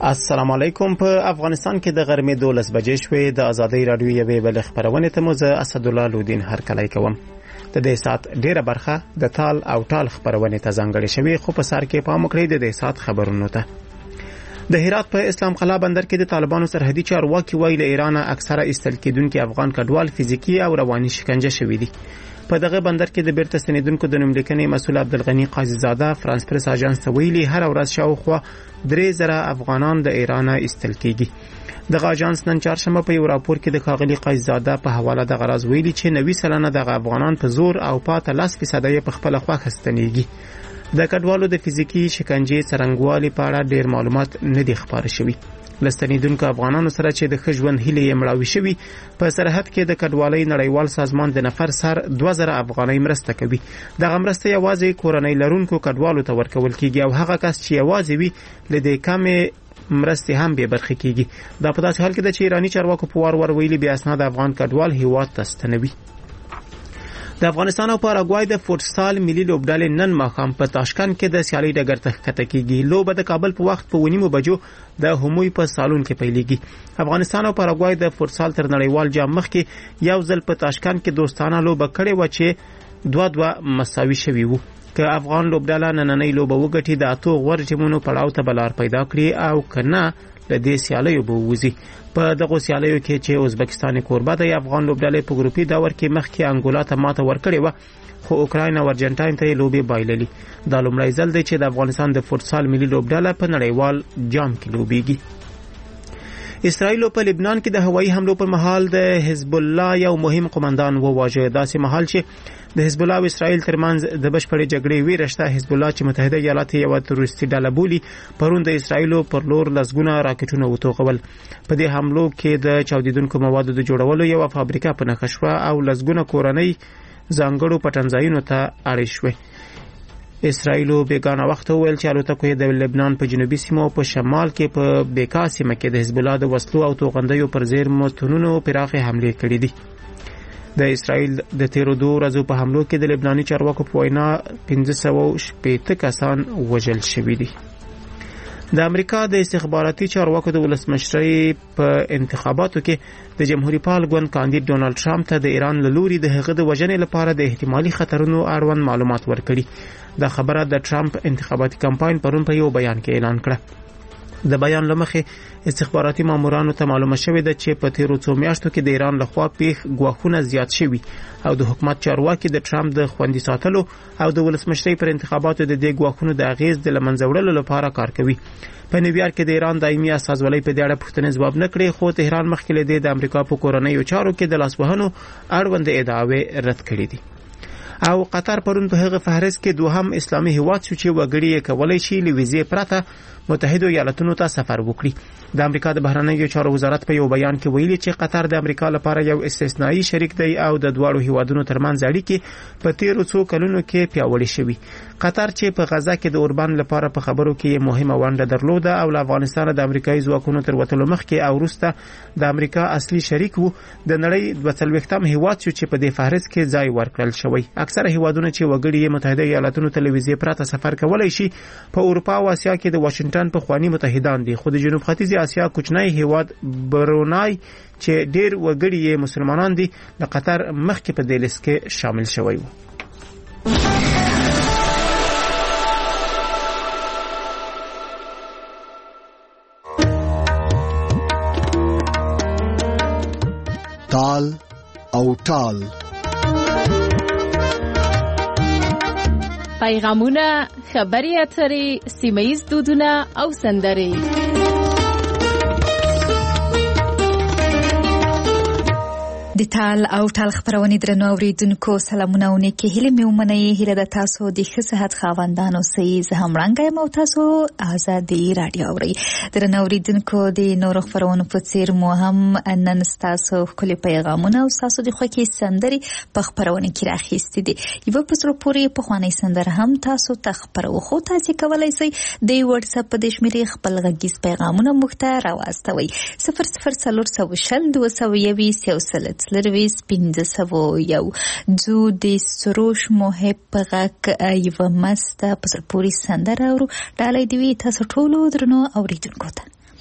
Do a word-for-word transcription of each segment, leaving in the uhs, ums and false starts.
السلام علیکم. په افغانستان کې د غرمې دولس بجې شوې. د ازادۍ رادیو یوې بلې خپرونې ته مو زه اسدالله لودین هرکلی کوم. د دې سات ډیره برخه د تال او ټال خپرونې ته ځانګړې شوې، خو په سر کې پام وکړئ د دې سات خبرونو ته. د هرات په اسلام قلعه بندر کې د طالبانو سرحدي چارواکي وایي له ایران اکثره ایستل کېدونکي افغان کډوال فزیکی او رواني شکنجه شوي دي. په دغه بندر کې د بیرته ستنېدونکو د نوملیکنې مسؤل عبدالغني قاضي زاده فرانس پریس اژانس ته ویلي هر ورځ شاوخوا درې زره افغانان د ایران ایستل کېږي. دغه اژانس نن چهارشنبه په یو راپور کې د ښاغلي قاضي زاده په حواله دغه راز ویلي چې نوي سلنه دغه افغانان په زور او پاته لس فیصده یې په خپله خوښه ستنېږي. د کډوالو د فزیکي شکنجې څرنګوالي په اړه ډېر معلومات نه دي خپاره شوي. له ستنېدونکو افغانانو سره چې د ښه ژوند هیلې یې مړاوې شوي، په سرحد کې د کډوالۍ نړیوال سازمان د نفر سر دوه زره افغانۍ مرسته کوي. دغه مرسته یوازې کورنۍ لرونکو کډوالو ته ورکول کېږي او هغه کس چې یوازې وي له دې کمې مرستې هم بې برخې کېږي. دا په داسې حال کې ده چې ایراني چارواکو په وار ور ویلي بې اسناده افغان کډوال هیواد ته ستنوي. د افغانستان او پاراګوای د فوټسال ملي لوبډلې نن ماښام په تاشکند کې د سیالۍ ډګر ته ښکته کېږي. لوبه د کابل په وخت په ونیمو بجو د هموی په سالون کې پیلېږي. افغانستان او پاراګوای د فوټسال تر نړیوال جام مخکې یو ځل په تاشکند کې دوستانه لوبه کړې وه چې دوه دوه مساوي شوي وو. که افغان لوبډله نننۍ لوبه وګټي د اتو غوره ټیمونو پړاو ته به لار پیدا کړي او که نه له دې سیالیو به ووځي. په دغو سیالیو کې چې ازبکستان کوربه دی، افغان لوبډلې په ګروپي دور کې مخکې انګولا ته ماته ورکړې وه، خو اوکراین او ارجنټاین ته یې لوبې بایللې. دا لومړی ځل دی چې د افغانستان د فوټسال ملي لوبډله په نړیوال جام کې لوبېږي. اسرائیل په لبنان کې د هوایي حملو پر مهال د حزب الله یو مهم قومندان وواژه. داسې مهال چې د حزب الله او اسرائیل ترمنځ د بشپړې جګړې ویره شته، حزب الله چې متحده ایالات یو تروریستي ډله بولي پرون د اسرائیل پر لور لسګونه راکټونه وتوغول. په دې حملو کې د چاودیدونکو موادو د جوړولو یو فابریکه په نښه شوه او لسګونه کورنۍ ځانګړو پټنځایونو ته اړې شوې. اسرائیلو بیگانه وخت وویل چې الوتکو یې د لبنان په جنوبي سیمو او په شمال کې په بیکا سیمه کې د حزب الله د وسلو او توغندیو پر زیرمو تونونو پراخې حملې کړې دي. د اسرائیل د تیرو دوه ورځو په حملو کې د لبناني چارواکو په وینا پنځه سوه شپېته کسان وژل شوي دي. د امریکا د استخباراتي چارواکو د ولسمشرۍ په انتخاباتو کې د جمهوریت پال ګوند کاندید ډونالد ټرمپ ته د ایران له لوري د هغه د وژنې لپاره د احتمالي خطرونو اړوند معلومات ورکړي. دا خبره د ټرمپ انتخاباتي کمپاین پرون په یو بیان کې اعلان کړه. د بیان لمخې استخباراتي مامورانو ته معلومه شوې ده چې په تیرو څو میاشتو کې د ایران لخوا پیښ ګواښونه زیات شوي او د حکومت چارواکي د ټرمپ د خوندي ساتلو او د ولسمشرۍ پر انتخاباتو د دې ګواښونو د اغیز د له منځه وړلو لپاره کار کوي. په نیویارک کې د ایران دایمي استازولۍ په دې اړه پوښتنې ځواب نه کړې، خو تهران مخکې له دې د امریکا په کورنیو چارو کې د لاسوهنو اړوند ادعاوې رد کړې دي. او قطر پرون په هغه فهرست کې دوهم اسلامي هیواد شو چې وګړي یې کولی شي له ویزې پرته متحده ایالاتونو ته سفر وکړي. د امریکا د بهرنیو چارو وزارت په یو بیان کې ویلي چې قطر د امریکا لپاره یو استثنایی شریک دی او د دواړو هیوادونو ترمنځ اړیکې په تیرو څو کلونو کې پیاوړې شوي. قطر چې په غزه کې د اوربان لپاره په خبرو کې مهمه ونډه درلوده او له افغانستان د امریکایي ځواکونو تر وتلو مخکې او وروسته د امریکا اصلي شریک وو، د نړۍ دوه څلوېښتم هیواد شو چې په دې فهرست کې ځای ورکړل شوی. اکثره هیوادونه چې وګړي یې متحده ایالاتونو ته له ویزې پرته سفر کولی شي په اروپا او اسیا کې د واشنگټن په خواني متحدان دي، خو د جنوب ختیځې اسیا کوچنی هیواد برونای چې ډیر وګړي یې مسلمانان دي د قطر مخکې په دې لیست کې شامل شوی و. تال او ټال پیغامونه، خبري اترې، سیمه‌ییز دودونه او سندرې. د تال او ټال خبرونه درنو اوریدونکو سلامونه او نیکي هیله مې ومنئ. هیله د تاسو د ښه صحت خاوندانو سي زه هم رنګ یم او تاسو آزادي رادیو اورئ. درنو اوریدونکو د نورو خبرونو په څیر مو هم نن تاسو خپل پیغامونه او تاسو د خوښي سندري په خبرونه کې راخېستې دي. یو په سره پوری په خواني سندر هم تاسو ته خبرو خو تاسو کولای شئ د واتس اپ د شمیرې خپل غږیز پیغامونه مخته راوستوي. صفر صفر څلور سوه شل دوه سوه یویشت یو سل لرویس پنځه سوه یو. زه د سروش محب غږ یوه مسته په سر پورې سندره اورو. ډالۍ دی وي تاسو ټولو درنو اوریدونکو ته.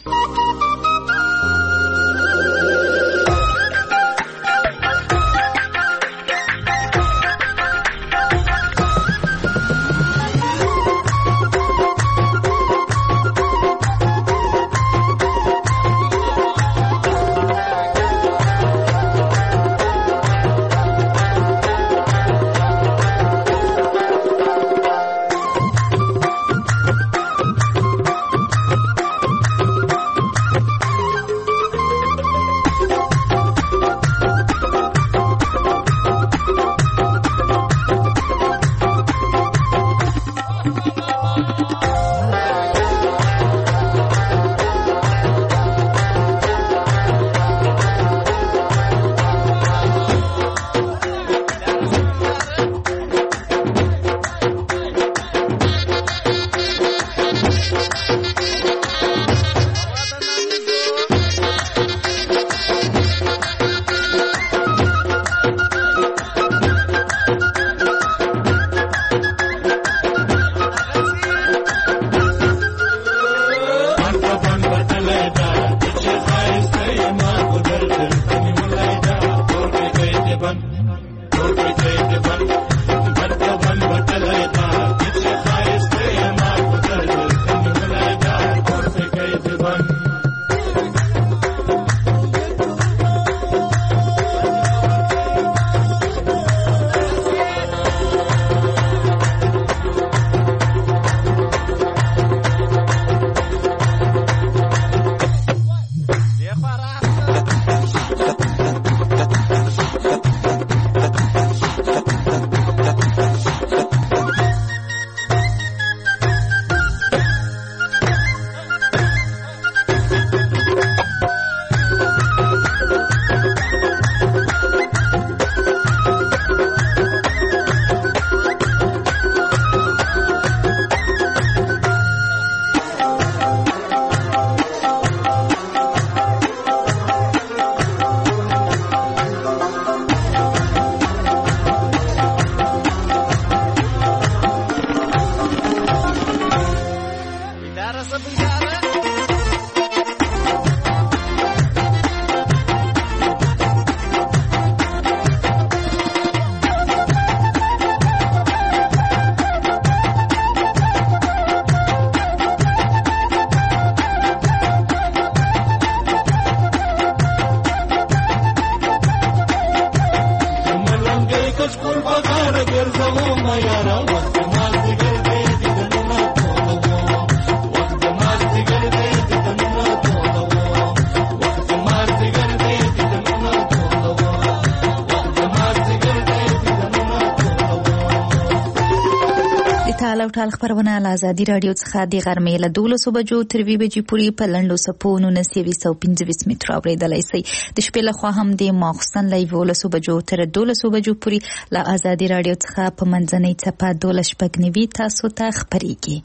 ټال ټال خبرونه له ازادي رادیو څخه د غرمې له دولسو بجو تر دوه بجې پورې په لنډو څپو نولس سوه او پنځه متره اورېدلی شئ. د شپې لخوا هم د ماخوستن له یولسو بجو تر دولسو بجو پورې له ازادي رادیو څخه په منځنۍ څپه دولس شپږ نوي تاسو ته خپرېږي.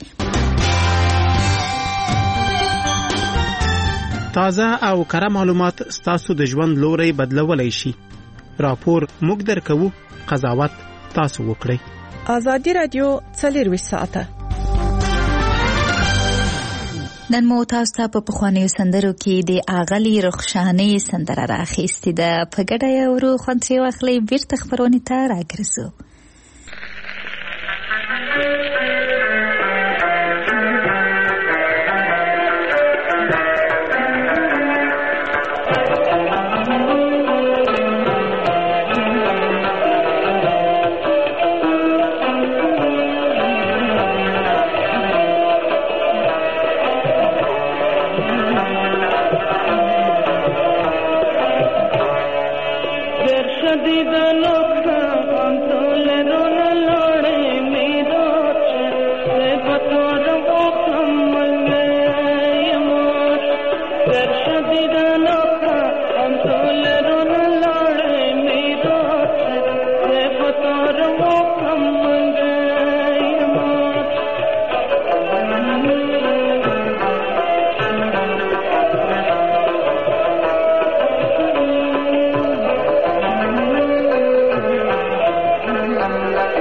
تازه او کره معلومات ستاسو د ژوند لوري بدلولای شي. راپور موږ درکوو، قضاوت تاسو وکړئ. ازادي رادیو څلورویشت ساعته. نن مو تاسو ته په پخوانیو سندرو کې د اغلی رخشانې سندره راخیستې ده. په ګډه یې ورو خوند ترې واخلئ. بیرته خپرونې ته راګرځو. Thank you.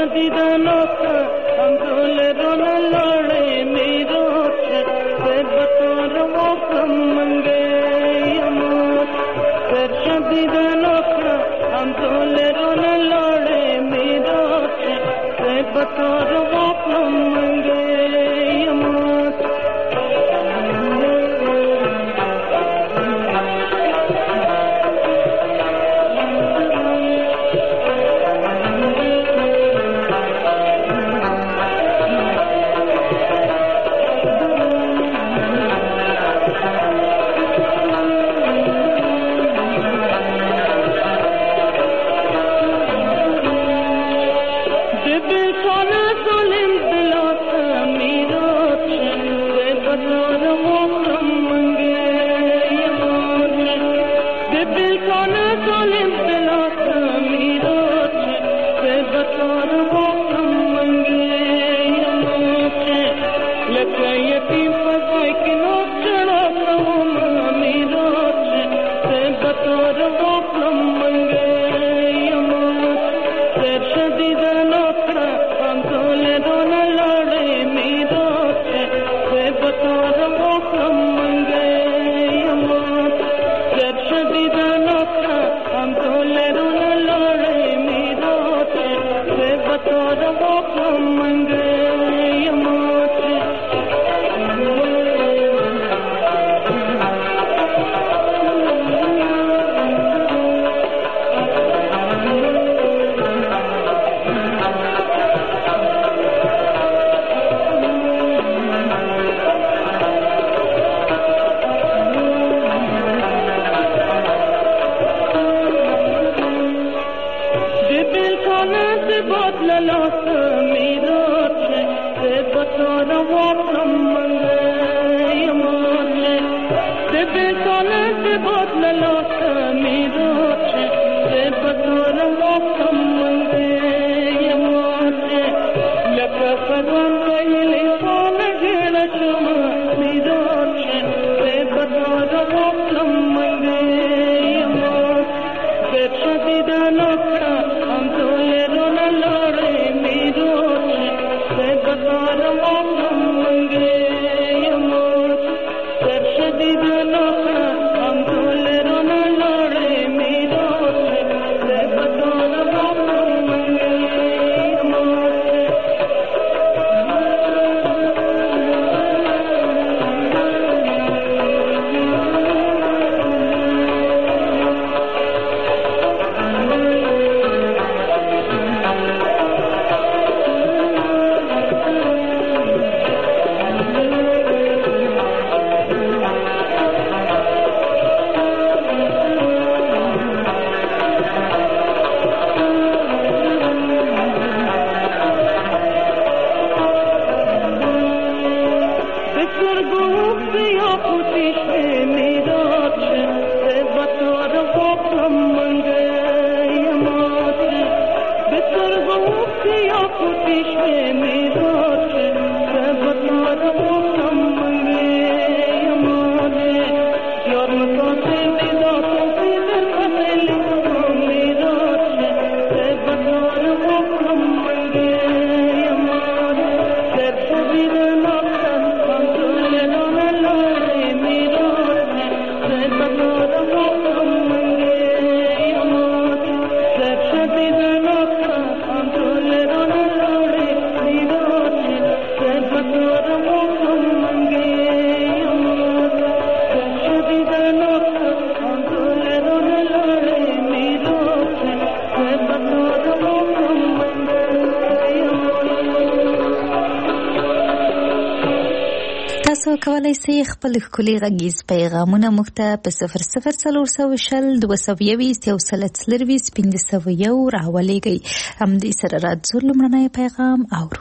تاسو کولای شئ خپل ښکلي غږیز پیغامونه موږ ته په صفر صفر څلور سوه شل دوه سوه یویشت یو سل څلرویشت پنځه سوه یو راولېږئ. همدې سره راځو لومړنی پیغام اورو.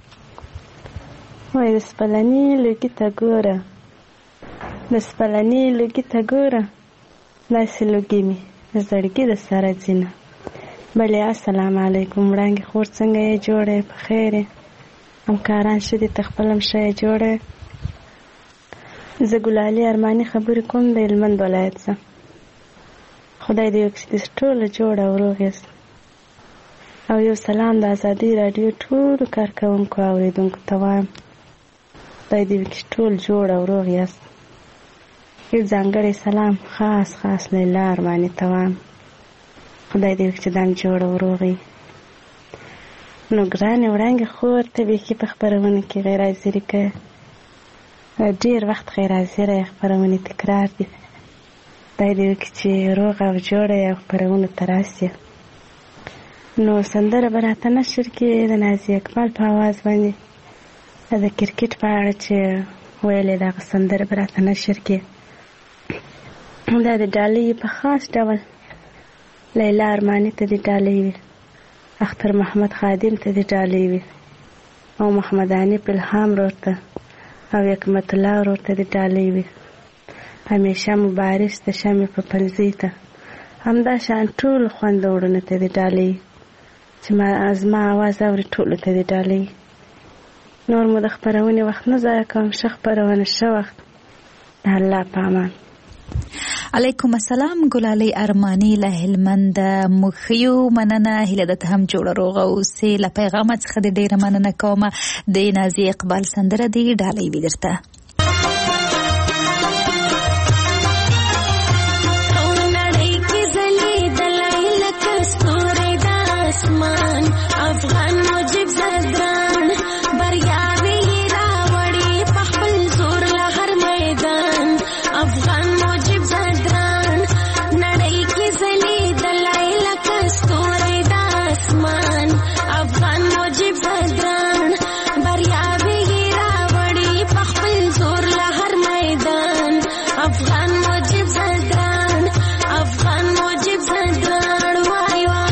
وای د سپلني لوګي ته ګوره، د سپلني لوګي ته ګوره، داسې لوګي مې د زړګي د سره ځینه. بلې السلام علیکم وړانګې خور څنګه یې جوړې په خیر یې همکاران ښه دي ته خپل هم ښه یې جوړې. زه ګلالي ارماني خبرې کوم د هلمند ولایت څخه. خدای دې وکړي چې ټوله جوړه او روغ یاست. او یو سلام د ازادي رادیو ټولو کارکوونکو اوریدونکو ته وایم خدای دې وکړي ټول جوړ او روغ یاست. یو ځانګړی سلام خاص خاص لیلا ارماني ته وایم خدای دې وکړي چې دم جوړ او روغ وي. نو ګرانې وړانګې خور ته بیخي په خپرونه کې غیر حاضري کوې، ډېر وخت غیر حاضره یې، خپرونې تکرار دي. خدای دې وکړي چې روغ او جوړه یې او خپرونو ته راسې. نو سندره به راته نشر کې د نازي اقبال په اواز باندې د کرکټ په اړه چې ویلې دغه سندره به راته نشر کې. دا د ډالۍ په خاص ډول لیلا ارماني ته د ډالۍ وي، اختر محمد خادم ته د ډالۍ وي، او محمد حنیف الهام ورور ته او حکمت الله ورور ته د ډالۍ وي، همیشه مبارز ته شمې په پلزۍ ته، همدا شان ټول خویندو وروڼو ته د ډالۍ چې ما زما اواز اوري ټولو ته د ډالۍ. نور مو د خپرونې وخت نه ضایع کوم، ښه خپرونه ښه وخت، د الله په امان. علیکم السلام ګلالۍ ارماني له هلمند مخیو مننه، هیله ده ته هم جوړه روغه اوسې. له پیغامه څخه دې ډېره مننه کومه. د نازي اقبال سندره دې ډالۍ وي درته. افغان مجيب زدران بریاوي راوړي په خپل زور له هر میدان. افغان مجيب زدران نړۍ کې ځلېدلی لکه ستوری د اسمان. افغان مجيب زدران بریاوي راوړي په خپل زور له هر میدان. افغان مجيب زدران افغان مجيب زدران وای وای.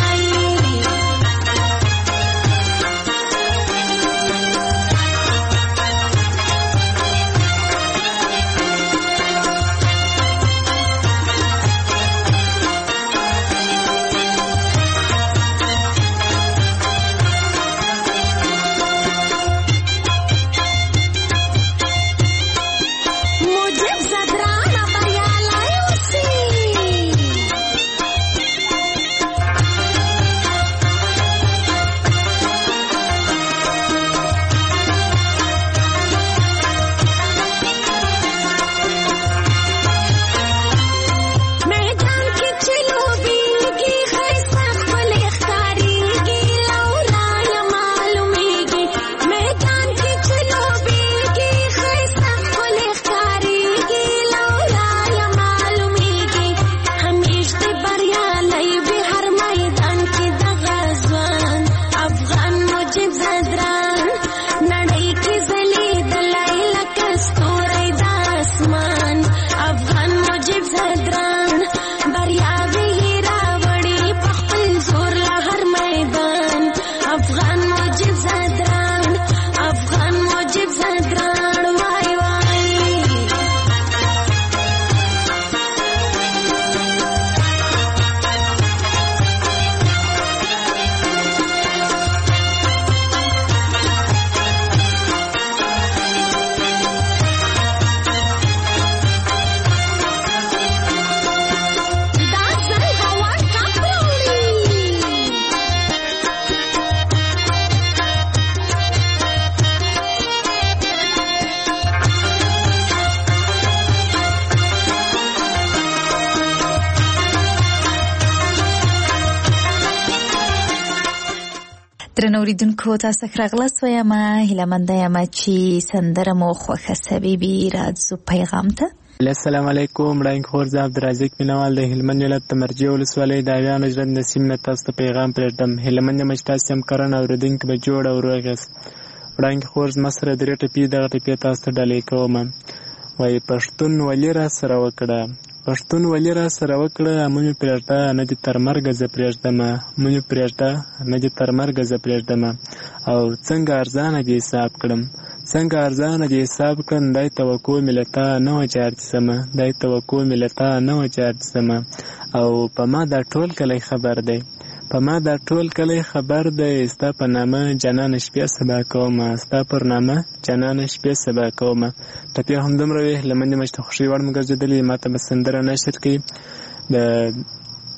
درنو اوریدونکو تاسو ښه راغلاست. وایم هیله منده یم چې سندره مو خوښه سوې وي. راځو پیغام ته. السلام علیکم وړاندې خور زه عبدالرزاق مینوال د هلمند ولایت د مرجې ولسوالۍ د اویانو ژرند نسیم نه تاسو ته پیغام پرېږدم. هلمند یم چې تاسو هم کرنه اورېدونکي به جوړ او روغ یاست. وړاندې خور زما سره درې ټپې دغه ټپې تاسو ته ډالۍ کوم. وایي پښتون ولي را سره وکړه، پښتون ولي را سره وکړه، مونږ پرېږده نه دې تر مرګه زه پرېږدمه، مونږ پرېږده نه دې تر مرګه زه پرېږدمه. او څنګه ارزانه دې حساب کړم، څنګه ارزانه دې حساب کړم. دای توقع مې له تا نه وه چې ارڅمه، دای توقع مې له تا نه وه چې ارڅمه. او په ما دا ټول کلی خبر دی، په ما دا ټول کلی خبر دی. ستا په نامه جانانه شپې سبا کومه، ستا پر نامه جانانه شپې سبا کومه. ټپې همدومره وې. هیله مند یم چې د خوښۍ وړ مو ګرځېدلې. ما ته به سندره نشر کوي. د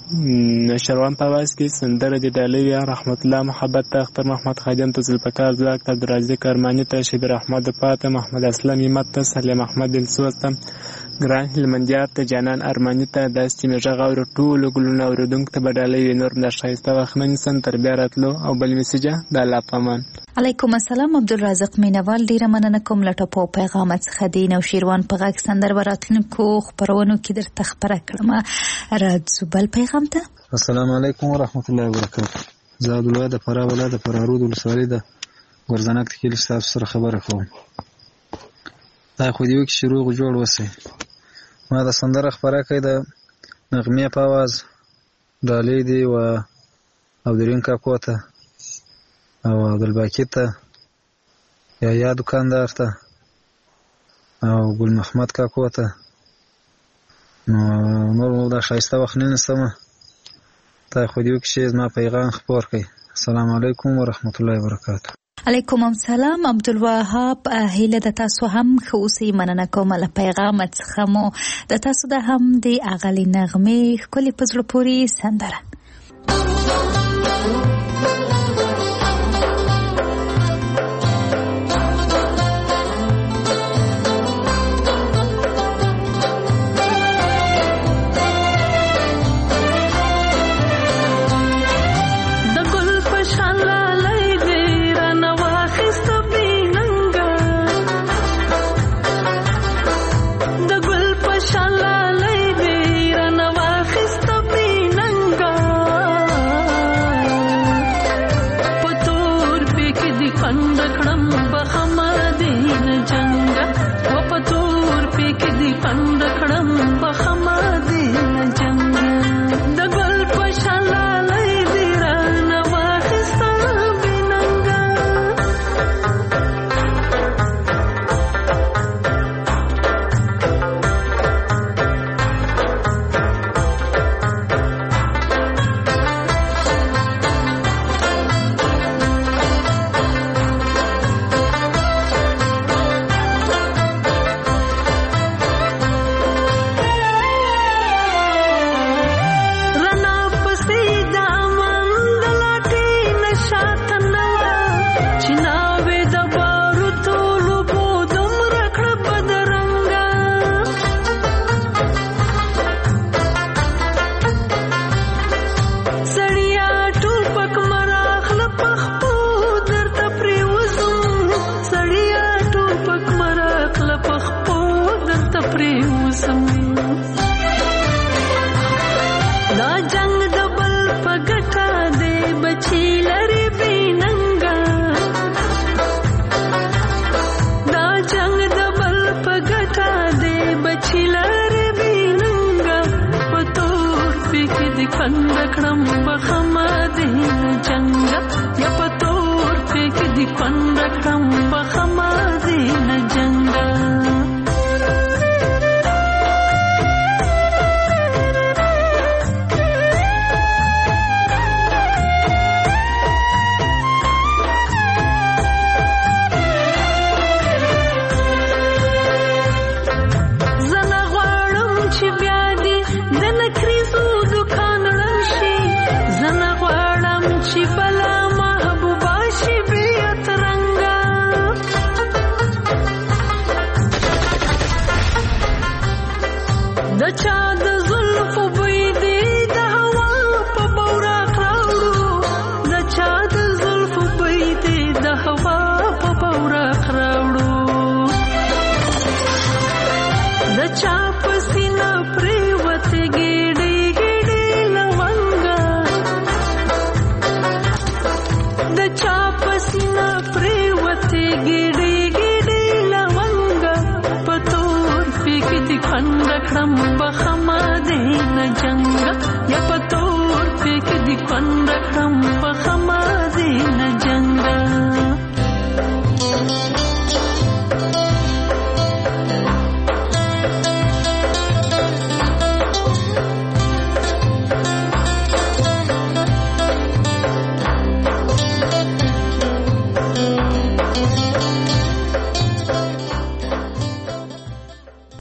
شروان په आवाज کې سندره د ډالۍ یا رحمت الله محبت ته اختر محمد خادم ته ذوالفقار زاک ته عبدالرزاق ارماني ته شبیر احمد پاته محمد اسلم همت ته سلیم احمد دلسوز ته ګران هلمندیار ته جانان ارماني ته داسې چې مې غږ اورو ټولو ګلونه اورېدونکو ته به ډالۍ وي نور د ښایسته وخت نه نیسم تر بیا راتلو او بل میسیجه د الله په امان. علیکم السلام عبدالرزاق مینوال ډیره مننه کوم له ټپو پیغام څخه دی نو شیروان په غږ سندر وراتلونکو خبرونو کې درته خبره کړم راځو بل پیغام ته. السلام علیکم ورحمت الله وبرکاته. زه عبدالله د فراه ولایت د فرارود ولسوالۍ د ګورزنک کلي ستاسو سره خبره کوم. دا خو دې وکړي چې روغ جوړ اوسئ. ما د سندره خپره کړې د نغمې په اواز ډالۍ دی و عبدالرین کاکو ته او عبدالباقي ته یحیی دکاندار ته او ګل محمد کاکو ته. نو نور دا ښایسته وخت نه نیسمه تا خو دې وکړي چې زما پیغام خپور کړئ. السلام علیکم ورحمت الله وبرکاته. علیکم السلام عبدالوهاب هیله د تاسو هم ښه اوسئ مننه کوم له پیغام څخه مو د تاسو د هم د اغلې نغمې ښکلې په زړه پورې سندره.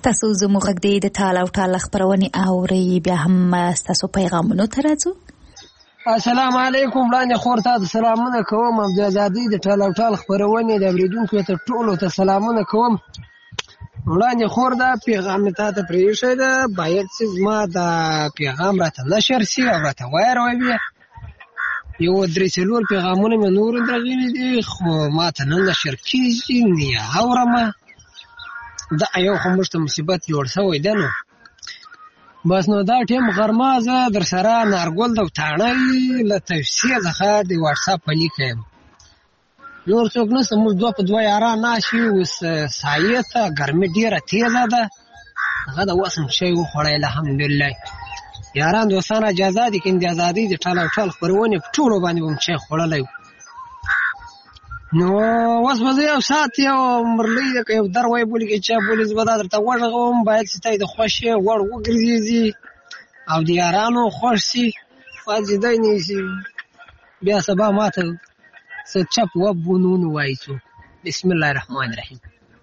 تاسو زموږ غږ د ټال او ټال خبرونه اوري بیا هم تاسو پیغامونه ترازو. السلام علیکم وړاندې خور ته سلامونه کوم. د آزادۍ د ټال او ټال خبرونه د اوریدونکو ته ټولو ته سلامونه کوم. وړاندې خور دا پیغام ته ته پریښی ده باید چې ما دا پیغام راته نشر سي او راته وایروي. یو درې څلور پیغامونه مې نور درغلي دي خو ما ته نه نشر کیږي نه اورم. دا یو خو موږ ته مصیبت جوړ شوی دی. نو بس نو دا ټیم غرمه زه در سره نارګل د وتاڼۍ له تفسیر څخه د واتساپ په لیکم. نور څوک نشته، موږ دوه په دوه یاران ناست یو. اوس سایې ته ګرمي ډېره تېزه ده. هغه د وسم شی وخوړی الحمدلله. یاران دوستان اجازه دي که د ازادۍ د ټال او ټال خپرونې په ټولو باندې به م شی خوړلی و. نو اوس به زه یو ساعت یو مرلۍ ده که یو در وایي بولي که چا بولي زه به دا درته وغږوم. باید چې تی د خوښې وړ وګرځېږي او د یارانو خوښ سي فاجدی نه سي. بیا سبا ما ته څه چپ وب ونون ووایي څوک. بسم الله الرحمن الرحیم.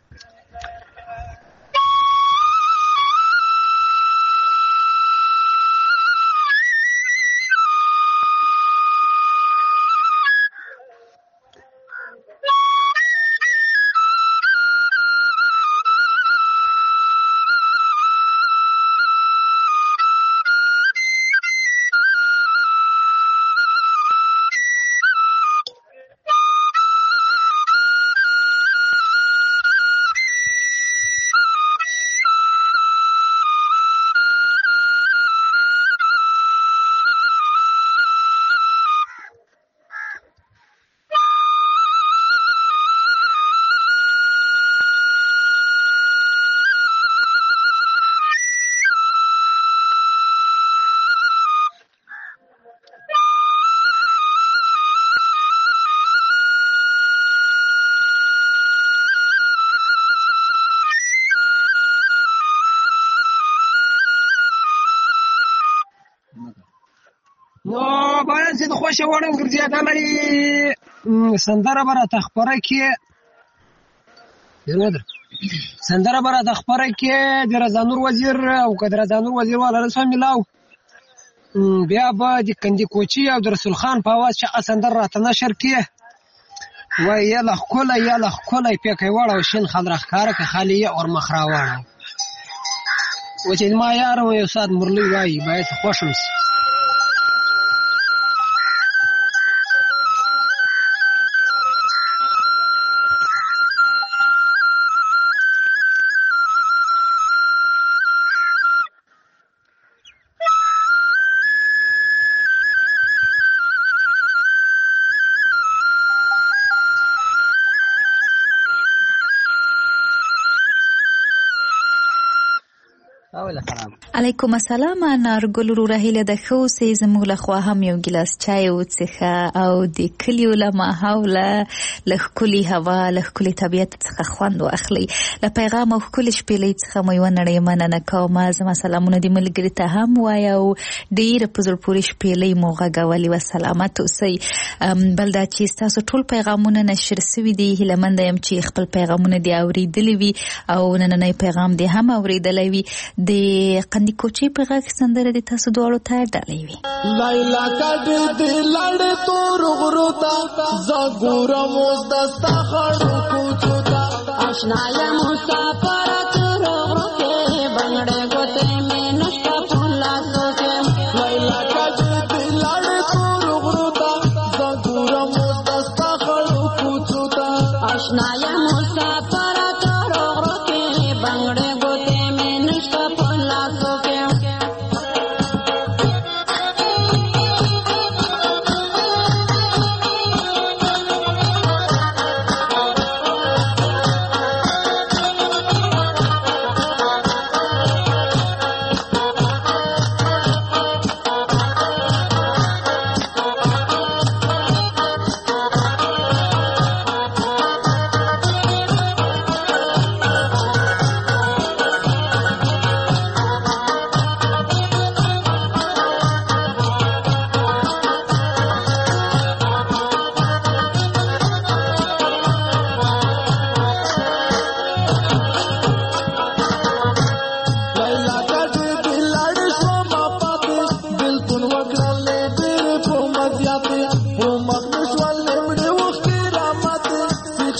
چې د خوښې وړ ګرځېدلی سندره به راته خپره کړي. سندره به راته خپره کړي د رضا نور وزیر او که د رضا نور وزیر والا رسول میلاو. بیا به د کندي کوچي او د رسول خان په اواز چې سندره راته نشر کړي. وایي یله ښکلی یله ښکلی پیکی واړه او شین خال راښکاره که خالي یې اور مخ راواړه. و چې ما یار و یو ساعت مرلۍ وایي باید خوښ م سي. علیکم السلام. نارګل وروره هیله ده ښه اوسئ. زموږ لخوا هم یو ګیلاس چای وڅښه او د کلیو له ماحوله له ښکلي هوا له ښکلي طبیعت څخه خوند واخلئ. له پیغام او ښکلي شپېلۍ څخه مو یوه نړۍ مننه کومه. زما سلامونه د ملګري ته هم وایه او ډېره په زړه پورې شپېلۍ مو غږولې وه. سلامت اوسئ. بل دا چې ستاسو ټول پیغامونه نشر سوي دي. هیلهمنده یم چې خپل پیغامونه دې اورېدلي وي او نننی پیغام دې هم اورېدلی وي. د قندي کوچي په غږ سندره د تاسو دواړو ته ډالۍ وي. لیلا کډ دې لړ تور غرو ته زګورم اوس دستا خړو کوڅو ته آشنا یم مسافر تور غرو کې بنګړې ګوتې مې نشته پلاسو کې. لیلا کډ دې لړ تور غرو ته زګورم اوس دستا خړو کوڅو ته آشنا یم مسافر تور غرو کې بنګړې ګوتې مې نشته پلاسو کې.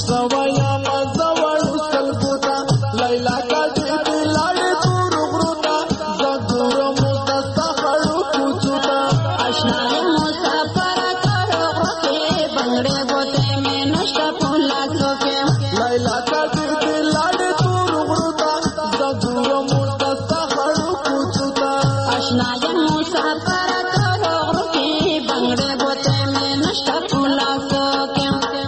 سوایا مزوړو سلګوتا لیلا کډې دې لاړې تور غروتا زګور مستستا خړو کوڅوتا آشنا مسافر تور غروته بنگړې بوته مې نشته پولا څوکې لیلا کډې دې لاړې تور غروتا زګور مستستا خړو کوڅوتا آشنا مسافر تور غروته بنگړې بوته مې نشته پولا څوکې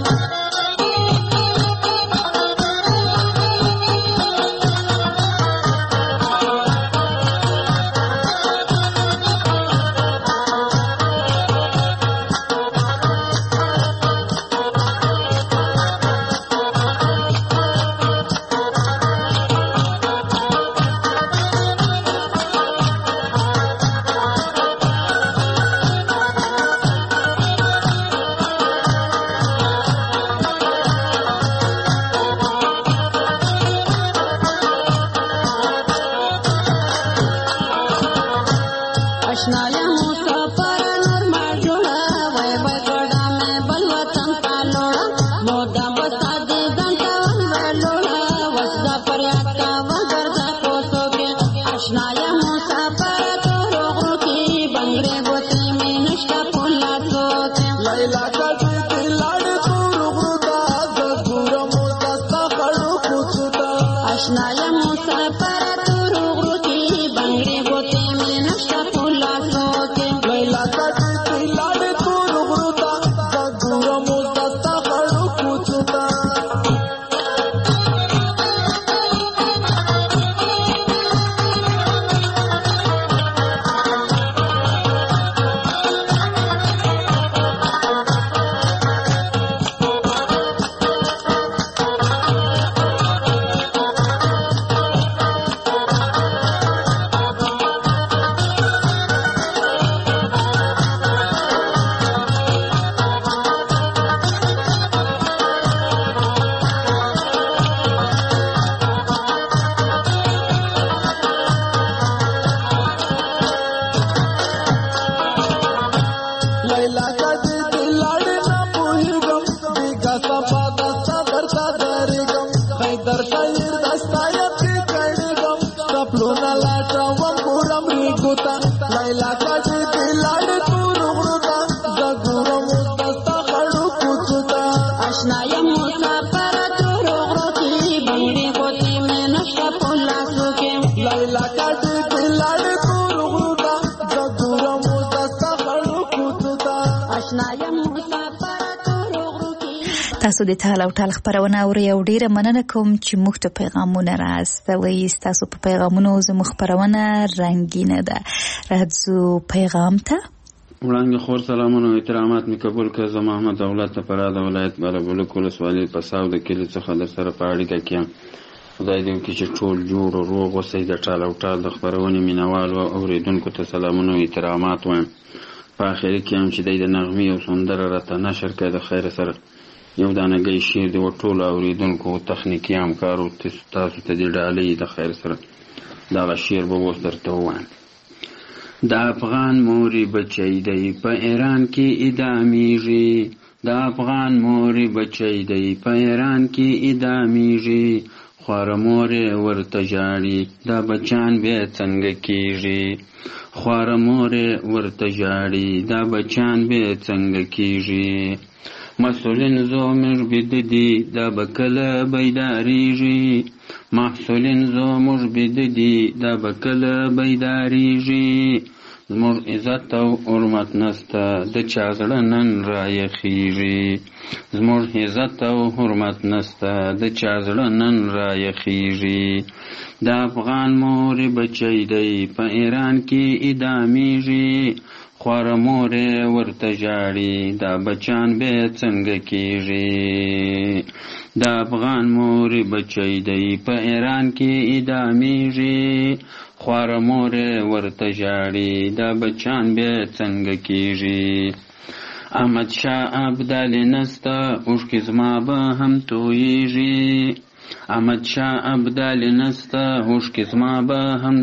آشنا مسافر نور ما جوړه وای وای ګډه مې بل وطن ته لوړه نو دا وستا دې ځان ته ولوړه وستا فریاد کا وګرځه کوڅو کې آشنا مسافر تور غرو کې بنگړې بوتې مې نشته پولا څوکې لیلا کډې دې لاړې تور غروتا زګور مستستا خړو کوڅوتا آشنا مسافر تور غرو کې بنگړې بوتې مې نشته پولا څوکې لیلا کډې دې لاړې تور غروتا زګور مستستا خړو کوڅوتا لیلا کډې دې لاړې نه پوهېږم بیګا سبا دستا درته درېږم حیدر شاعر دستا یې کړېږم سپلونه لاټوم ګورم ریګوتا لیلا کډې دې لاړې تور غروتا زګور مستستا خړو کوڅوتا آشنا مسافر تور غرو کې بنگړې بوتې مې نشته پولا څوکې لیلا کډې دې لاړې تور غروتا زګور مستستا خړو کوڅوتا آشنا مسافر تور غرو کې تاسو د ټال او ټال خبرونه اورئ او ډیره مننه کوم چې موږ ته پیغامونه راستوي. ستاسو په پیغامونو زموږ خبرونه رنګینه ده. راځو پیغام ته. وړاندې خور سلامونه او احترامات مې قبول کړه. زه محمد دولت تپره د ولایت بالابلوک ولسوالۍ پساو د کلي څخه در سره په اړیکه کې یم. خدای دې وکړي چې ټول جوړ او روغ اوسئ. د ټال او ټال د خپرونې مینهوالو او اورېدونکو ته سلامونه او احترامات وایم. په اخر کې هم چې دی د نغمې او سندره راته نشر کړی د خیر سره یو دانګی شعر دی و ټولو اورېدونکو تخنیکي همکارو تاسو ته دې ډالۍ د خیر سره دغه شعر به اوس درته ووایم. د افغان مورې بچی دی په ایران کې ادامېږي، د افغان مورې بچی دی په ایران کې ادامېږي، خواره مورې ورته ژاړي دا بچان بیا څنګه کېږي، خواره مورې ورته ژاړي دا بچان بیا څنګه کېږي، مسئولین زموږ بیده دي دا به کله بیداریږي، محصولین زموږ بیده دي دا به کله بیداریږي، زموږ عزت او حرمت نسته د چا زړه نن رایخیږي، زموږ عزت او حرمت نسته د چا زړه نن رایخیږي، د افغان مورې بچی دی په ایران کې ادامېږي، خواره مورې ورته ژاړي دا بچان بیا څنګه کېږي، د افغان مورې بچی دی په ایران کې ادامېږي، خواره مورې ورته ژاړي دا بچان بیا څنګه کېږي، احمد شاه ابدالي نسته اوښکې زما به هم تویېږي، احمد شاه ابدالي نسته اوښکې زما به هم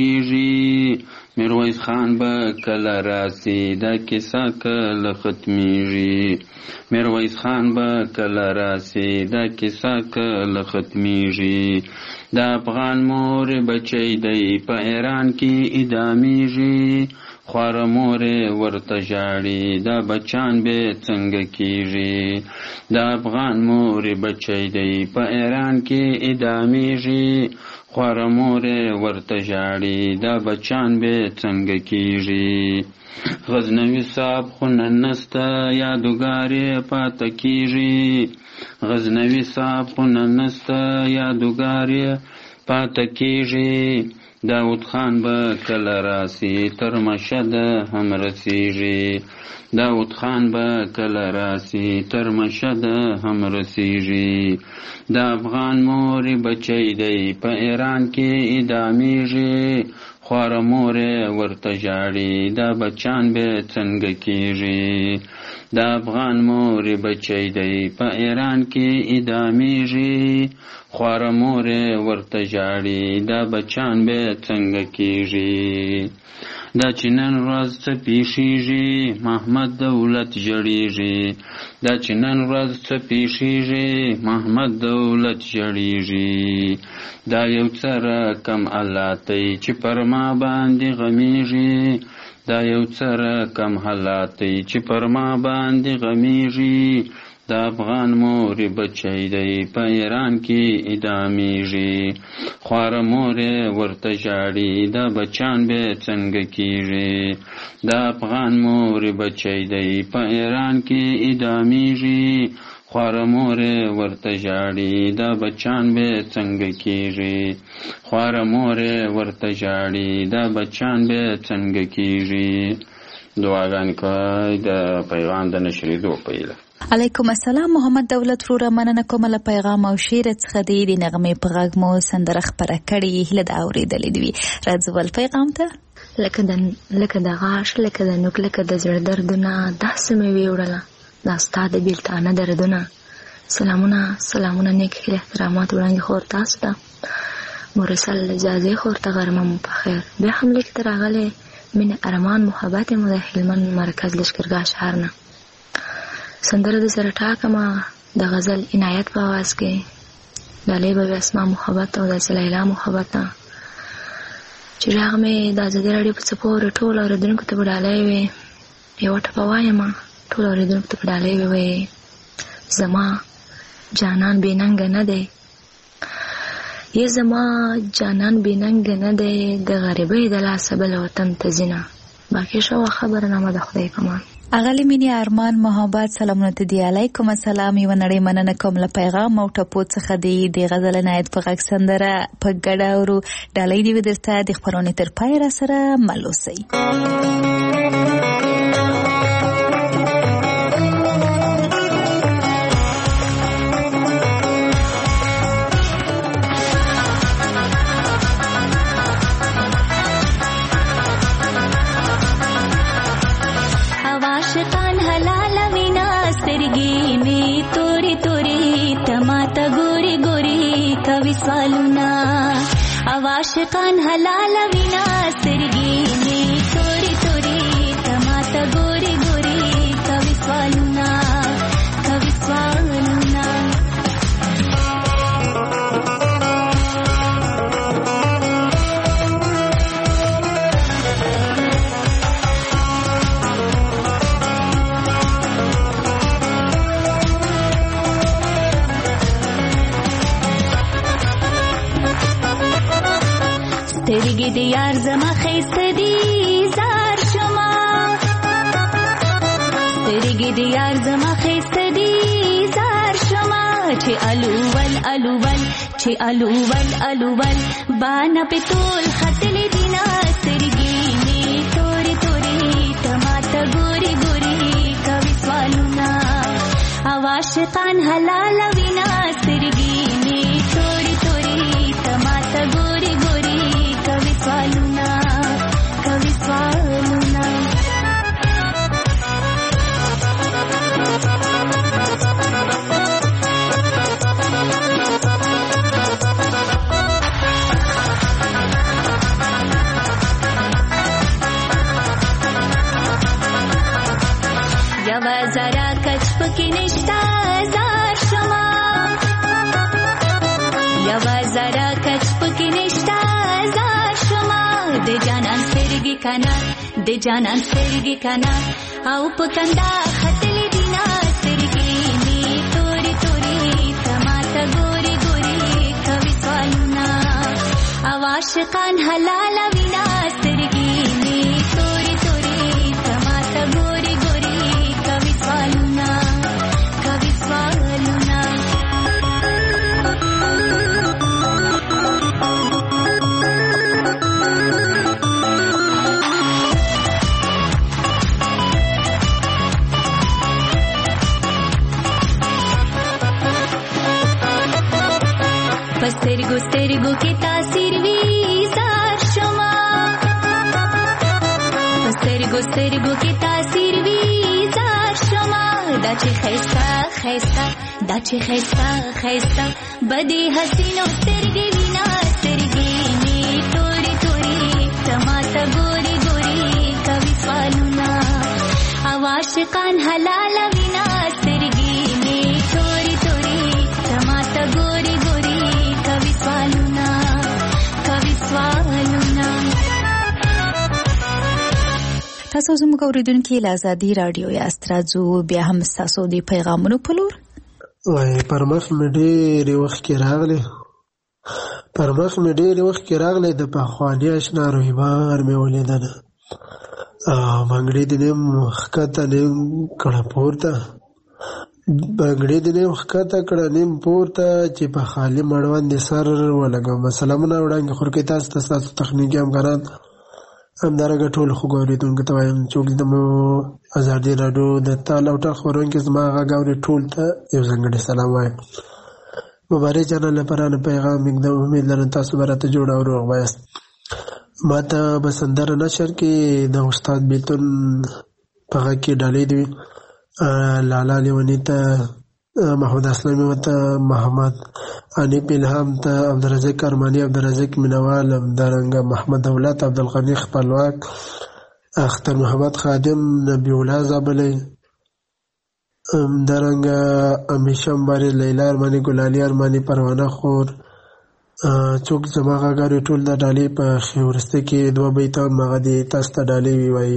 تویږي میرویس خان به کله راسي دا کیسه کله ختمیږي میرویس خان به کله راسي دا کیسه کله ختمیږي د افغان مور بچی دی په ایران کې ادامیږي خواره مور ورته ژاړي دا بچان به څنګه کیږي د افغان مور بچی دی په ایران کې ادامیږي خواره مور ورته ژاړي دا بچان به څنګه کیږي غزنوي صاحب خو نن نسته یادګار یې پاته کیږي غزنوي صاحب خو نن نسته یادګار یې پاته کیږي داود خان به کله راسي تر مشهد هم رسیږي داود خان به کله راسي تر مشهد هم رسیږي د افغان مور بچی دی په ایران کې ادامیږي خواره مور ورته ژاړي دا بچان به څنګه کیږي د افغان مور بچی دی په ایران کې ادامیږي خواره مور ورته ژاړي دا بچان به څنګه کیږي دا چې نن ورځ څه پیښیږي محمد دولت ژړیږي دا چې نن ورځ څه پیښیږي محمد دولت ژړیږي دا یو څه رقم الله تی چې پر ما باندې غمیږي دا یو څه رقم حالات دی چې پر ما باندې غمیږي د افغان مور بچی دی په ایران کې ادامیږي خواره مور ورته ژاړي دا بچان به څنګه کیږي د افغان مور بچی دی په ایران کې ادامیږي خواره مور ورته ژاړي دا بچان به څنګه کیږي خواره مور ورته ژاړي دا بچان به څنګه کیږي دعاګانې کوي د پیغام د نشریدو په هیله. علیکم السلام محمد دولت ورو مننه کوم له پیغام او شعر څخه دی د نغمې په غږ مو سندره خبره کړې هله دا اورېدلې دی راځول پیغام ته لکه د لکه د غاښ لکه د نوک لکه د زړه دردونه داسې مې ویوړله دا ستا د بیلتانه دردونه سلامونه سلامونه نیک هیله احترامات وړاندې خور تاسو ته مرسل اجازه خور ته غرمه مو په خیر بیا هم لیک ته راغلی مینه ارمان محبت مو د هلمند مرکز لشکرګاه ښار نه سندره د سره ټاکمه د غزل عنایت په آواز کې ډالۍ به اسما محبت او د لیلا محبت چې راغ مې د ازادي راډیو په څپور ټول اورېدونکو ته ډالۍ وي یو ټپه وایم ټول اورېدونکو ته ډالۍ وي زما جانان بیننګ نه دی یې زما جانان بیننګ نه دی د غریبۍ د لاسه بل وطن ته ځینه باقي شو خبرنامه د خدای پامان اغلی مینی ارمان محبت سلامونه ته دی علیکم السلام یو نړۍ مننه کوم له پیغام او ټپو څخه دی د غزل عنایت په غږ سندره په ګډه ورو ډالۍ دی ودرته د خبرونه تر پای را سره ملوسي عاشقان حلال وینا سترګې می توري توري تماته ګوري ګوري کوي سوالونه کوي سوالونه سترګې د یار زما خیسته دي زار شما سترګې د یار زما خیسته دي زار شما چې الوول الوول چې الوول الوول باندې په تول خطلې دینا سترګې می توري توري تماته ګوري ګوري کوي سوالونه عاشقان حلال وینا سترګې می توري توري تماته ګوري ګوري کوي سوالونه کوي سوالونه زرا کچ پکې نشتا زار شما د جانان سترګې کنا د جانان سترګې کنا او پکندا خطلې دینا سترګې می توري توري تماته ګوري ګوري کوي سوالونه او عاشقان حلال وینا سترګې می توري توري تماته ګوري ګوري کوي سوالونه کوي سوالونه سترګو سترګو کې تاثیر وی زار شما سترګو سترګو کې تاثیر وی زار شما دا چې خيستا خيستا دا چې خيستا خيستا بدی حسینو سترګې وینا سترګې می توري توري تماته ګوري ګوري کوي سوالونه او عاشقان حلال وینا سترګې می توري توري تماته ګوري ګوري کوي سوالونه کوي سوالونه. تاسو زموږ اوریدونکو له آزادي رادیو یاست، راځو بیا هم تاسو د پیغامونو په لور. وای پر مخ مې ډېر وخت کې راغلی پر مخ مې ډېر وخت کې راغلی د پخواني اشنا رویبار مې ولیدله بنګړي دې نیم ښکته نیم کړه پورته بنګړي دې نیم ښکته کړه نیم پورته چې په خالي مړوند دې سر ولګوم. سلامونه وړاندې خورکې تاسو ته ستاسو تخنیکي همکاران همدارنګه ټول خوږ اورېدونکو ته وایم چې د مو ازادي راډیو د تال او ټال خپرونکي زما غږ اوري ټول ته یو ځانګړی سلام وایم. مبارک چینل لپاره نه پیغام एकदम امید لرم تاسو به راته جوړ او روغ وایاست. ما ته به سندره نشر کې د استاد بیلتون په غږ کې ډالۍ دی لالا لیونی ته محمود اسلامی ته محمد انیب الهام ته عبدالرزاق ارمانی عبدالرزاق مینوال همدارنګه محمد دولت عبدالغنی خپلواک اختر محمد خادم نبی الله زابلی همدارنګه امیشم باری لیلا ارمانی ګلالی ارمانی پروانه خور څوک زما غاګر ټول د ډالۍ په خورسته کې دوه بیتان مغه دي تاسو ته ډالۍ وی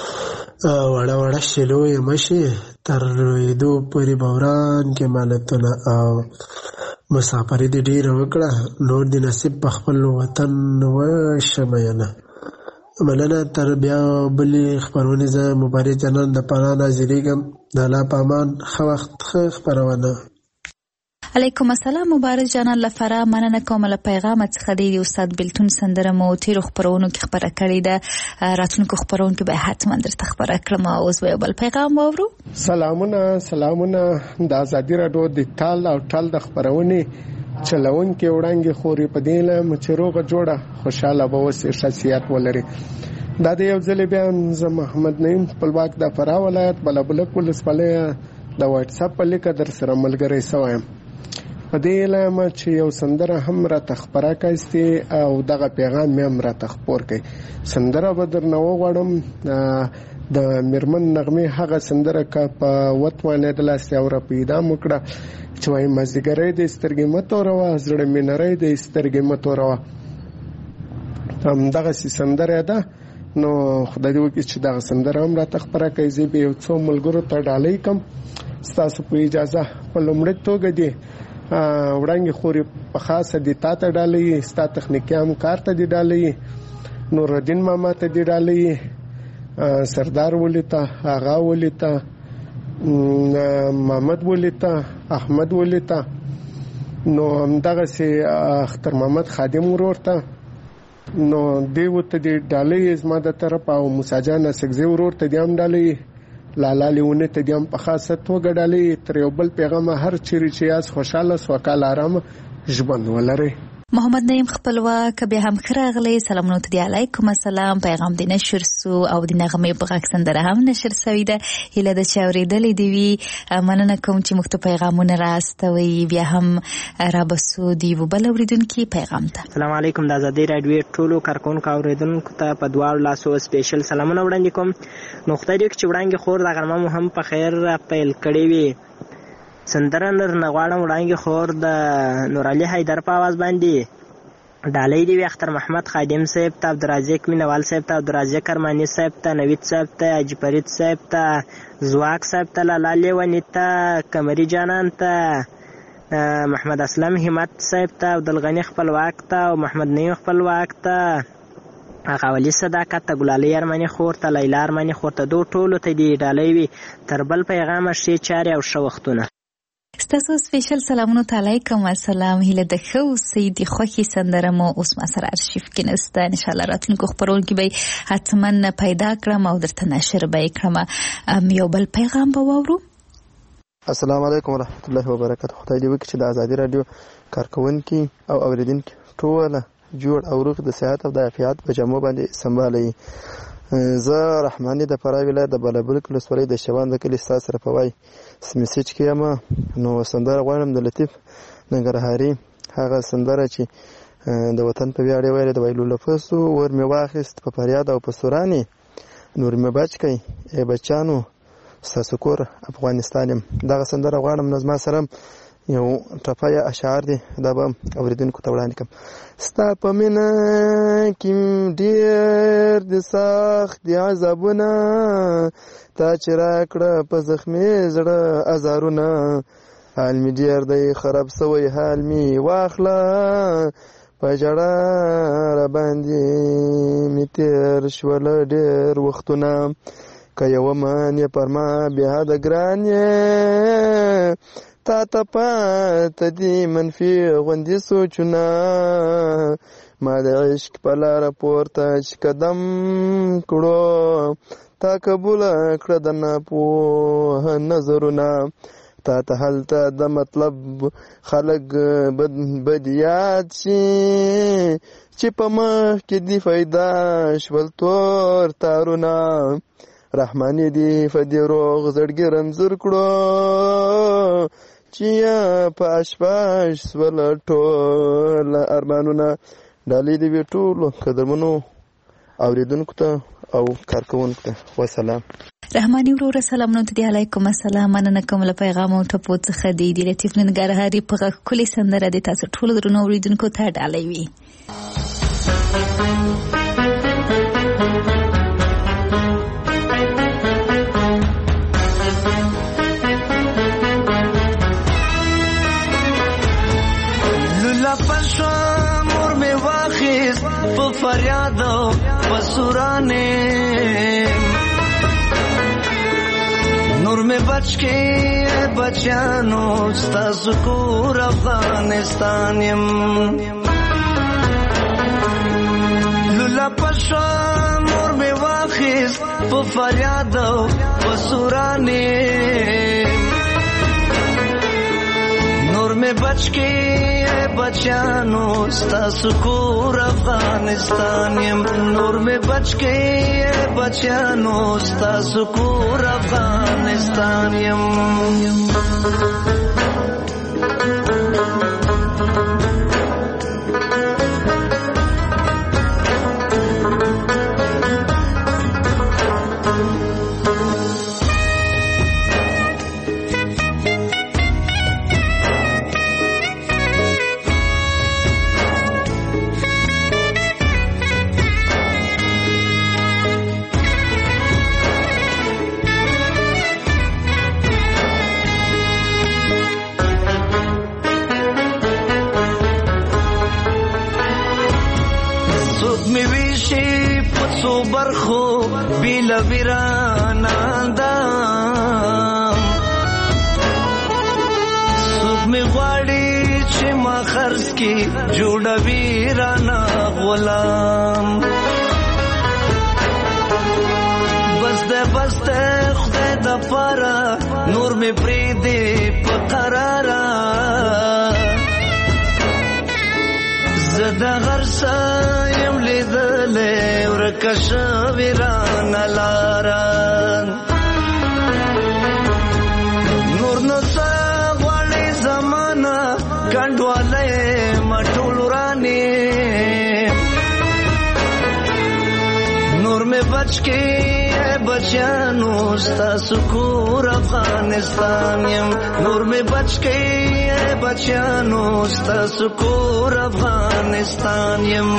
وړه وړه شلو یې مشي تر رویدو پورې بوران کې مالتونه او مسافرې دې ډېره وکړه نور دې نصیب په خپل وطن وشمینه. مننه. تر بیا بلې خپرونې زه مبارک جانان د پاره ناظریږم. د الله په امان ښه وخت ښه خپرونه. علیکم السلام. مبارک جانان لپاره مننه کوم له پیغام څخه دی استاد بیلتون سندره مو تیر خبرونو کې خبره کړې ده راتلونکو خبرونو کې به حتما درته خبره کړم. اوس به بل پیغام واورو. سلامونه سلامونه د آزادي راډیو د تال او ټال د خبرونې چلون کې وړاندې خوري په دې له مچروغه جوړه خوشاله به وسه شخصیت ولري. دا د یو ځل بیا زه محمد نعیم خپلواک د فراه ولایت بلبلک ولسوالۍ د واتس اپ په لیکه در سره ملګری سوایم. په دې لامه چې یو سندره هم را تخبره کایستي او دغه پیغام مې هم را تخپور کوي. سندره به درنه وغواړم د میرمن نغمې هغه سندره که په وتوانې د لاسې اوره پیدا مکړه چې وایي مازدیګری د سترګې مه توروه زړه مې نری د سترګې مه توروه. همدغسې سندره ده. نو خدای دې وکړي چې دغه سندره هم را تخپره کوي. زه به یو څو ملګرو ته ډالۍ کړم. ستاسو په اجازه په لومړۍ توګه دې وړاندې خوري په خاصه دې تا ته ډالۍ ستا تخنیکي همکار ته دې ډالۍ نورالدین ماما ته دې ډالۍ سردار ولی ته آغا ولی ته محمد ولی ته احمد ولی ته نو همدغسې اختر محمد خادم ورور ته نو دې ورته دې ډالۍ زما د طرفه او موسی جان اسکزي ورور ته دې هم ډالۍ لالا لیونی ته دې هم په خاصه توګه ډالۍ. تر یو بل پیغامه هر چیرې چې یاست خوشحاله سوکاله ارامه ژوند ولرئ. محمد نعیم خپلواک بیا هم ښه راغلی. سلامونه ته دې علیکم السلام. پیغام دې نشر سو او د نغمې په غږ سندره هم نشر سوې ده. هیله ده چې اورېدلې دې وي. مننه کوم چې موږ ته پیغامونه راستوئ. بیا هم رابسو د یو بل اورېدونکي پیغام ته. السلام علیکم. د آزادۍ راډیو ټولو کارکونکو اورېدونکو ته په دواړو لاسو سپیشل سلامونه وړاندې کوم. نو خدای دې وکړي چې وړاندې خور د غرمه مو هم په خیر پیل کړې وي. سندره درنه غواړم وړانګې خور د نورعلي حیدر په آواز باندې ډالۍ دی وي اختر محمد خادم صاحب ته، عبدالرازق مینوال صاحب ته، عبدالرازق ارماني صاحب ته، نوید صاحب ته، حاجي فرید صاحب ته، زواک صاحب ته، لالا لیوني ته، قمري جانان ته، محمد اسلم همت صاحب ته، عبدالغني خپلواک ته او محمد نعیم خپلواک ته، غاولي صداقت ته، ګلالۍ ارماني خور ته، لیلا ارماني خور ته، دو ټولو ته دې ډالۍ وي. تر بل پیغامه ښې چارې او ښه وختونه. ستاسو سپیشل سلامونو ته علیکم السلام. هیله د ښه اوسئ. د خوښې سندره مو اوس ما سره ارشیف کې نسته، انشاءالله راتلونکو خپرونکو به حتما پیدا کړم او درته نشر به یې کړم. یو بل پیغام به واورو. السلام علیکم ورحمت الله وبرکاته. خدای دې وکړي چې د ازادي راډیو کارکونکي او اوریدونکي ټوله جوړ او روغ د صحت او د عافیت په جامو باندې سمبالي. زه رحماني د فراه ولایت د بالابلوک ولسوالۍ د شوان د کلي ستاسو سره په وای میسج کې یم. نو سندره غواړم د لطیف ننګرهاري، هغه سندره چې د وطن په ویاړ ویل د ویلو لفظ ور مې واخیست په فریاد او په سوراني نور مې بچ کئ ای بچانو ستاسو کور افغانستان یم. دغه سندره غواړم نظم سره یو ټپه یا اشعار دي دا به اوریدونکو ته وړاندې کړم. ستا په مینه کې ډېر د سخت دي عذابونه، تا چې راکړه په زخمي زړه ازارونه، حال مې ډېر دی خراب سوی حال مې واخله، په ژړا راباندې مې تېر شوله ډېر وختونه، که یوه من یې پر ما بېحده ګران یې، تا ته پاته دي منفي غوندې سوچونه، ما د عشق په لاره پورته چې قدم کړو، تا قبوله کړه د ناپوه نظرونه، تا ته هلته د مطلب خلک بد یاد شي، چې په مخ کې دي فایده شول تور تارونه، رحماني دي فدي روغ زړګي رنځور کړو، چې په اشپاش سوله ټول ارمانونه. ډالۍ دې وي ټولو قدرمنو اوریدونکو ته او کارکوونکو ته. وسلام. رحماني وروره سلامونه ته دي. علیکم السلام. مننه کوم له پیغام او ټپو څخه دی. د لطیف ننګرهاري په ښکلې سندره د تاسو ټولو درنو اوریدونکو ته ډالۍ وي. په فریاد او په سورانه نور مې بچ کې بچانو ستاسو کور افغانستان یم، لولا پښه نور مې واخیست په فریاد او په سورانه نور مې بچ کې بچانو ستاسو کور افغانستان یم، نور مې بچ کې بچانو ستاسو کور افغانستان یم. برخو بیل ویرانا سوک می غواړي چې ما خرڅ کی جوړ ویرانا غلام، بس ده بس ده خدای د پاره نور می پری دی په قرارا، زده غرسه یم لیدلې ورکه شوې رانه لاره، نور نو څه غواړې زمانه کنډوالی ما ټول ورانې، نور مې بچ کې بچیانو ستاسو کور افغانستان یم، نور می بچ کئی بچیانو ستاسو کور افغانستان یم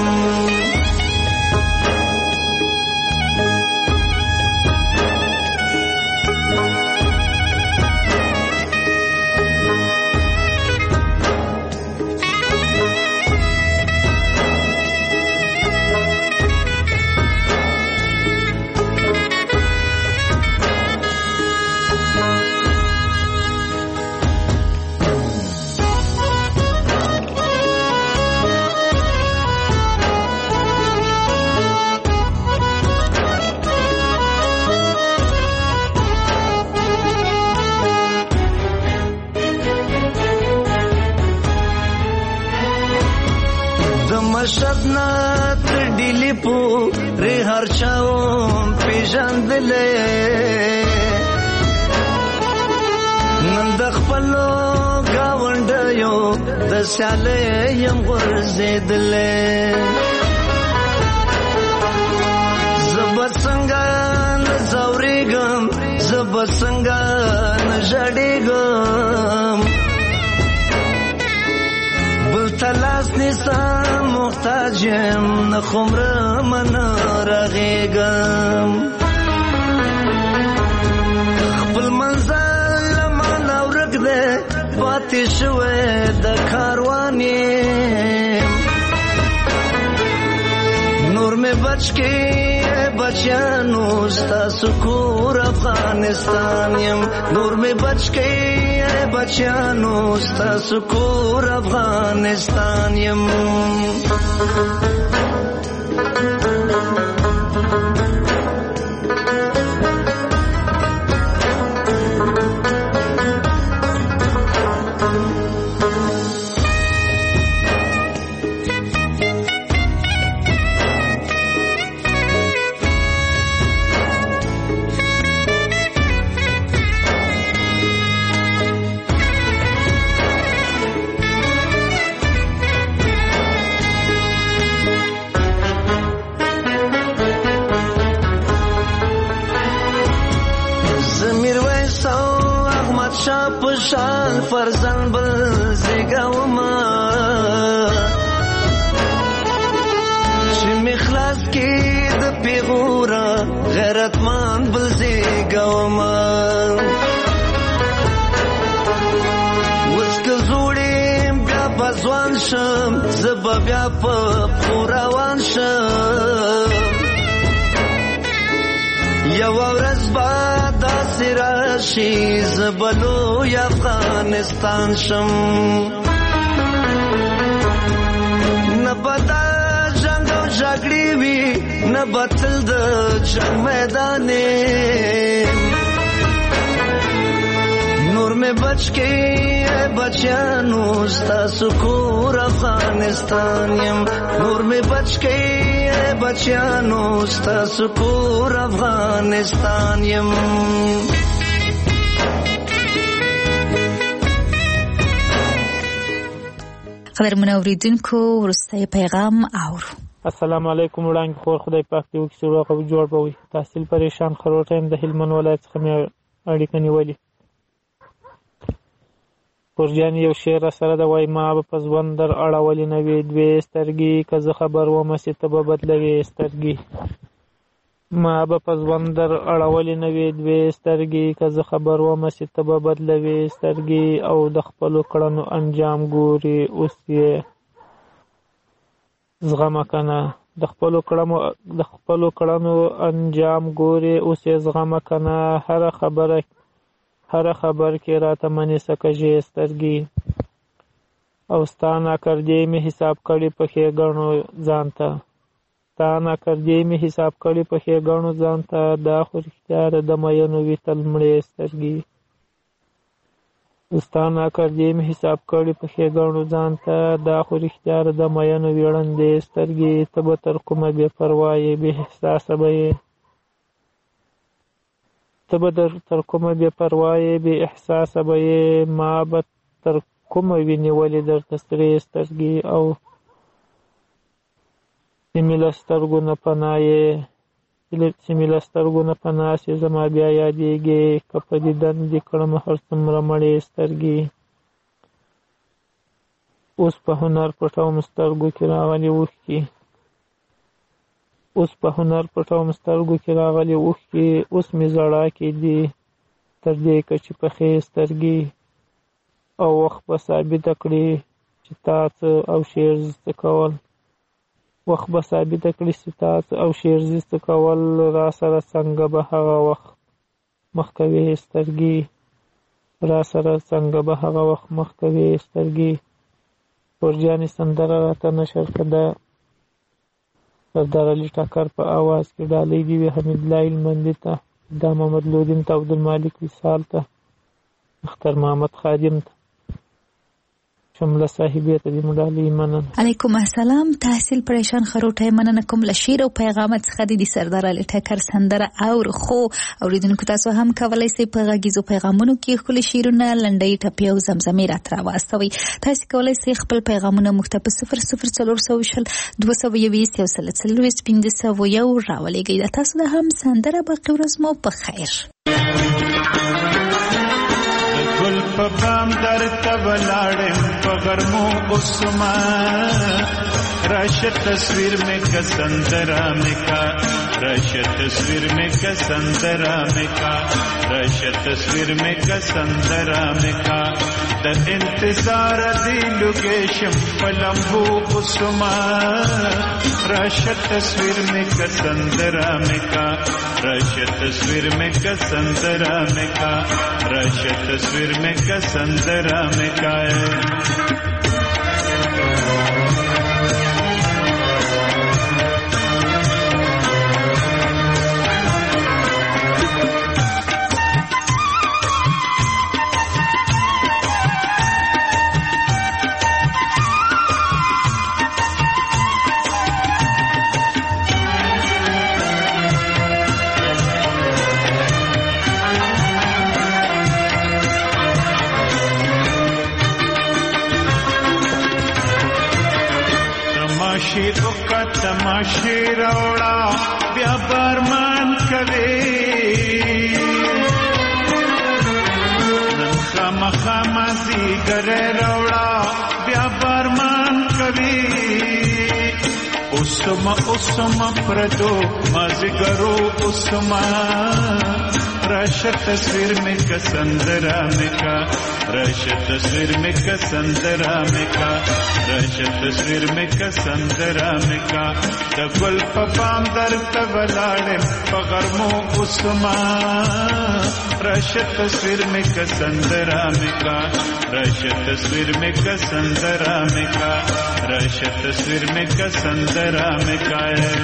مشدنا تر ډیلی پورې هر چاوم پیژندلې نن د خپلو ګاونډیو د سیالۍ یم غورځېدلې زه به څنګه نه ځورېږم زه به څنګه نه ژړېږم تلاس نیسم محتاجم نخمرم نرغیگم خپل منزل لمن اورک ده پاتی شوه د کاروانیم نور می بچ کی بچیانو ستاسو کور افغانستان یم نور می بچ کی بچیانو ستاسو کور افغانستان یم پشان فرزن بل زیگاوما چی مخلاص کی د پیغورا غیرتمان بل زیگاوما وسک زوڑیم بیا بزوان شم زبا بیا پا پوراوان شم یو ورځ بعد داسې راشي زه به لوی افغانستان شم نه به دا جنګ او جګړې وي نه به تل د جنګ میدان نور مې بچ کې بچیانو ستاسو کور افغانستان یم نور مې بچ کې بچیانو ستاسو کور افغانستان یم قدرمن اوریدونکو وروستی پیغام اورو السلام علیکم وړاندې خور خدای پاک دې وکړي چې روغ او جوړ به وي تحصیل پریشان خروټ یم د هلمند ولایت څخه مې اړیکه نیولې پرجان یو شعر سره د وای ما به په ژوند در اړولې نه وې دوې سترګې که زه خبر ومه چې ته به بدلوې سترګې ما به په ژوند در اړولې نه وې دوې سترګې که زه خبر ومه چې ته به بدلوې سترګې او د خپلو کړنو انجام ګورې اوس یې زغمه که نه د خپلو کړنو د خپلو کړنو انجام ګورې اوس یې زغمه که نه هره خبره هر خبر کې راته منې سکجې سترګې او ستا ناکردې مې حساب کړي په ښېګڼو ځان ته ستا ناکردې مې حساب کړي په ښېګڼو ځان ته دا خو رښتیا ده د مینو وي تل مړې سترګې ستا ناکردې مې حساب کړي په ښېګڼو ځان ته دا خو رښتیا ده د مینو وي ړندې سترګې ته به تر کومه بې پروا یې بې احساسه به یې ته به تر کومه بې پروا یې بې احساسه به یې ما به تر کومه وي نیولې درته سرې سترګې او د مې له سترګو نه پناه یې چې مې له سترګو نه په ناس یې زما بیا یادېږي که په دیدن دې کړم هر څومره مړې سترګې اوس په هنر پټوم سترګو کې راغلي اوښکې اوس په هنر پټوم سترګو کې راغلي اوښکې اوس مې زړاکې دي تر دې که چې پخې سترګې او وخت به ثابته کړي چې تا څه او شعر زده کول وخت به ثابته کړي چې تا څه او شعر زده کول را سره څنګه به هغه وخت مخ کوې سترګې را سره څنګه به هغه وخت مخ کوې سترګې پورجانې سندره راته نشر کړه سردار علي ټکر په آواز کې ډالۍ دي وي حمید الله هلمندي ته دا محمد لودین ته عبدالمالک وصال ته اختر محمد خادم ته شمله صاحبې ته دې مو ډالۍ مننه. علیکم السلام. تحصیل پریشان خروټی مننه کوم له شعر او پیغام څخه د سردار علي ټکر سندره اور خو اوریدونکو تاسو هم کولای شئ په غږیزو پیغامونو کې خپل شعرونه لنډۍ ټپې او زمزمې راته راواستوئ. تاسو کولای شئ خپل پیغامونه موږ ته په صفر صفر څلور سوه شل دوه سوه یوویشت یو سل څلوېښت پنځه سوه یو راولېږئ. د تاسو د هم سندره باقي ورځ مو په خیر. گل پبام در تبلاڑم پغرمو اسما رش تصویر میں کسندرا میں کا رش تصویر میں کسندرا میں کا رش تصویر میں کسندرا میں کا د انتظار دی لوکیشن پلمبو اسما رش تصویر میں کسندرا میں کا رش تصویر میں کسندرا میں کا رش تصویر میں کسندرا میں کا تماشی روڑا بیا بارمان کوي نن خامہ خامہ زیگر روڑا بیا بارمان کوي اسما اسما پردو مازگرو اسما رش تصویر میں کسندرا میں کا رش تصویر میں کسندرا میں کا رش تصویر میں کسندرا میں کا دگل پپام در تبلاڑم پغرمو اسما رش تصویر میں کسندرا میں کا رش تصویر میں کسندرا میں کا رش تصویر میں کسندرا میں کا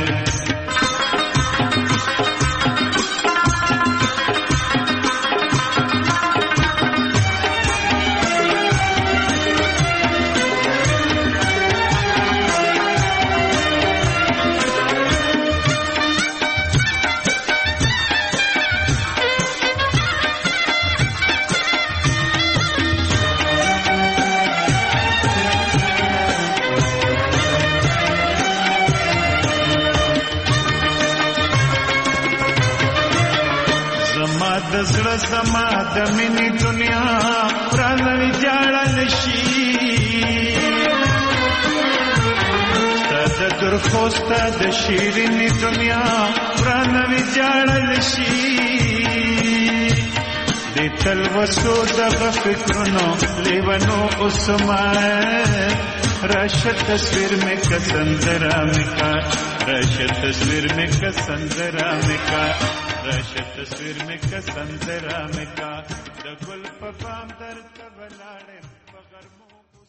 زما د منی دنیا پرانوي جاړل شي ستاسو درخواست د شیرینی دنیا پرانوي جاړل شي د تل وسو د فکرونو لیوانو اسما رش تصویر میں کسندرا میں کا رش تصویر میں کسندرا میں کا رش تصویر میں کسندرا میں کا د گل پپام در